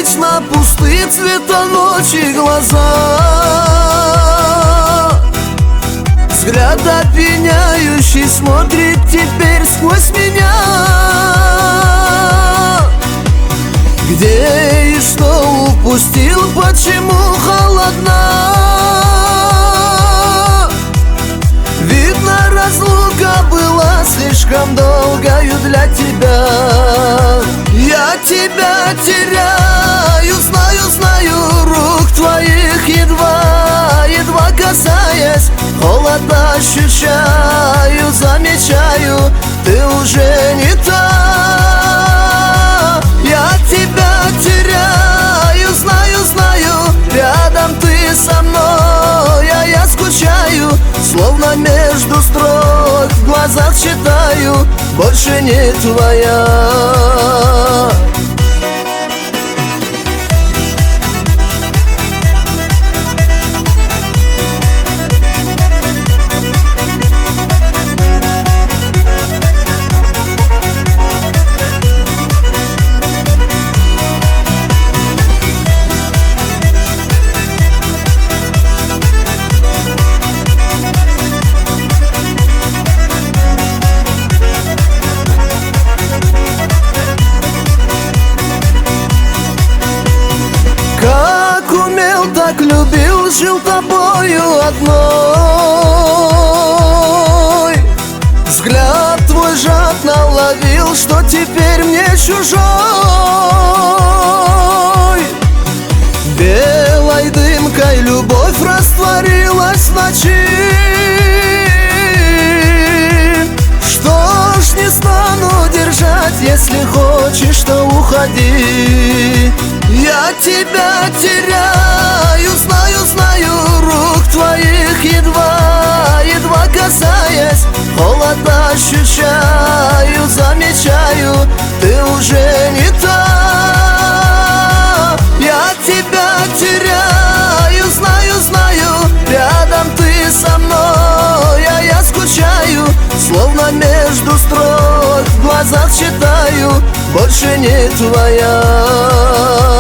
вечно пусты цвета ночи глаза. Взгляд опьяняющий смотрит теперь сквозь меня. Где и что упустил, почему холодна? Видно, разлука была слишком долгою для тебя. Я тебя теряю, знаю, рук твоих едва касаясь. Холод ощущаю, замечаю, ты уже не та. Я тебя теряю, знаю, рядом ты со мной, а я скучаю. Словно между строк в глазах читаю, больше не твоя. Как умел, так любил, жил тобою одной. Взгляд твой жадно ловил, что теперь мне чужой. Белой дымкой любовь растворилась в ночи. Что ж, не стану держать, если хочешь, то уходи. Я тебя теряю, знаю, рук твоих едва касаясь. Холод ощущаю, замечаю, ты уже не та. Я тебя теряю, знаю, рядом ты со мной, а я скучаю. Словно между строк в глазах читаю, больше не твоя.